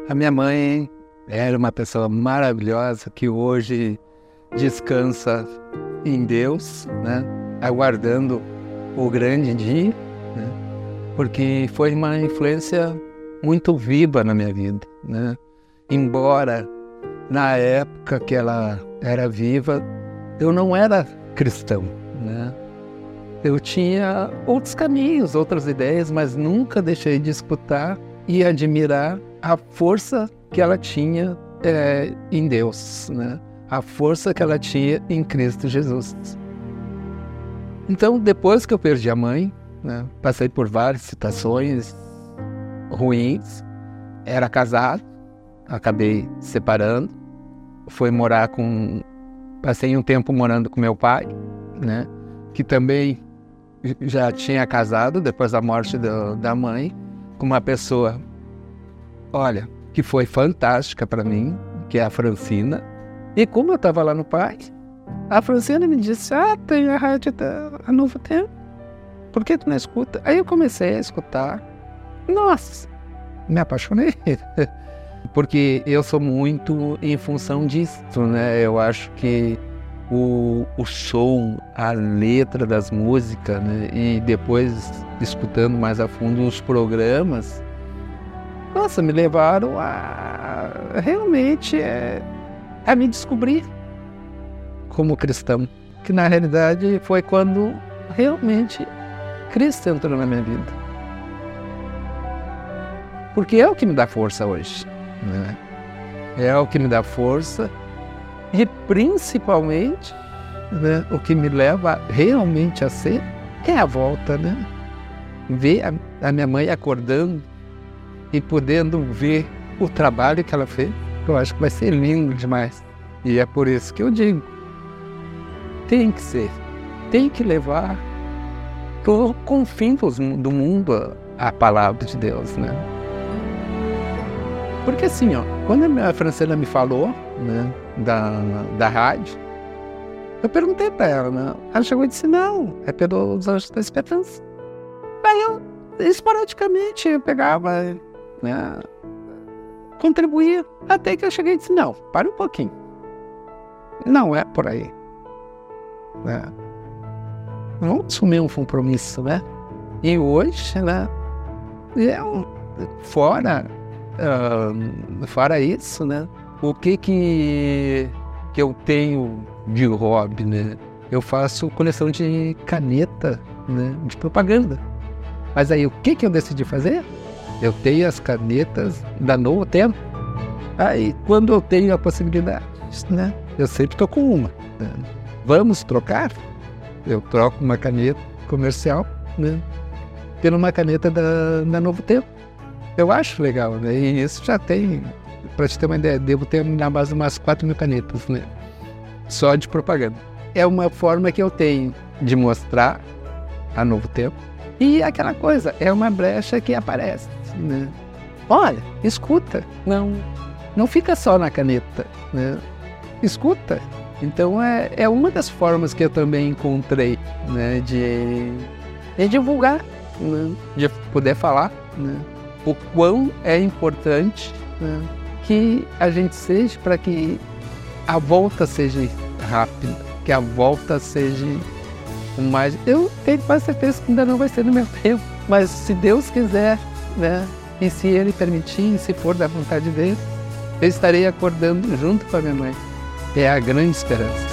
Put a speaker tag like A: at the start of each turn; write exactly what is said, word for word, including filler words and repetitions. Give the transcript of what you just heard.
A: A minha mãe era uma pessoa maravilhosa que hoje descansa em Deus, né? Aguardando o grande dia, né? Porque foi uma influência muito viva na minha vida, né? Embora na época que ela era viva, eu não era cristão, né? Eu tinha outros caminhos, outras ideias, mas nunca deixei de escutar e admirar a força que ela tinha é, em Deus, né? A força que ela tinha em Cristo Jesus. Então, depois que eu perdi a mãe, né, passei por várias situações ruins, era casado, acabei separando, fui morar com... Passei um tempo morando com meu pai, né, que também já tinha casado depois da morte do, da mãe, com uma pessoa, olha, que foi fantástica para mim, que é a Francina. E como eu estava lá no pai, a Francina me disse, ah, tem a rádio da a Novo Tempo, por que tu não escuta? Aí eu comecei a escutar, nossa, me apaixonei, porque eu sou muito em função disso, né? Eu acho que o, o som, a letra das músicas, né? E depois escutando mais a fundo os programas, nossa, me levaram a realmente é, a me descobrir como cristão, que na realidade foi quando realmente Cristo entrou na minha vida. Porque é o que me dá força hoje, né? É o que me dá força e principalmente, né, o que me leva realmente a ser é a volta, né? Ver a, a minha mãe acordando e podendo ver o trabalho que ela fez, eu acho que vai ser lindo demais. E é por isso que eu digo, tem que ser, tem que levar com o fim do mundo a palavra de Deus, né? Porque assim, ó, quando a Francina me falou, né, da, da rádio, eu perguntei para ela, né? Ela chegou e disse, não, é pelos Anjos da Esperança. Aí eu, esporadicamente, eu pegava, né, contribuía, até que eu cheguei e disse, não, para um pouquinho. Não é por aí. Né? Vamos assumir um compromisso, né? E hoje, né, é um, fora, uh, fora isso, né, o que que, que eu tenho de hobby, né? Eu faço coleção de caneta, né, de propaganda. Mas aí, o que que eu decidi fazer? Eu tenho as canetas da Novo Tempo. Aí, quando eu tenho a possibilidade, né, eu sempre estou com uma. Né? Vamos trocar? Eu troco uma caneta comercial, né, por uma caneta da, da Novo Tempo. Eu acho legal, né? E isso já tem, para te ter uma ideia, devo ter na base umas quatro mil canetas, né? Só de propaganda. É uma forma que eu tenho de mostrar a Novo Tempo. E aquela coisa, é uma brecha que aparece, né? Olha, escuta, não, não fica só na caneta, né? Escuta. Então é, é uma das formas que eu também encontrei, né, de, de divulgar, né, de poder falar, né, o quão é importante, né, que a gente seja, para que a volta seja rápida, que a volta seja o mais... Eu tenho quase certeza que ainda não vai ser no meu tempo, mas se Deus quiser, né, e se Ele permitir, e se for da vontade dele, eu estarei acordando junto com a minha mãe. É a grande esperança.